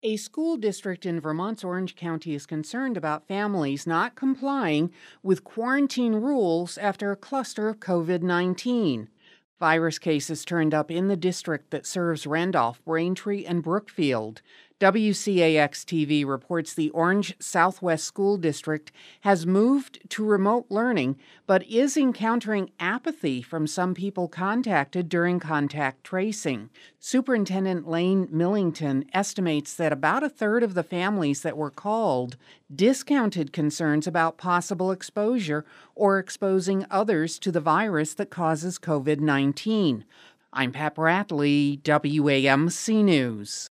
A school district in Vermont's Orange County is concerned about families not complying with quarantine rules after a cluster of COVID-19. Virus cases turned up in the district that serves Randolph, Braintree, and Brookfield. WCAX TV reports the Orange Southwest School District has moved to remote learning, but is encountering apathy from some people contacted during contact tracing. Superintendent Lane Millington estimates that about a third of the families that were called discounted concerns about possible exposure or exposing others to the virus that causes COVID-19. I'm Pat Bradley, WAMC News.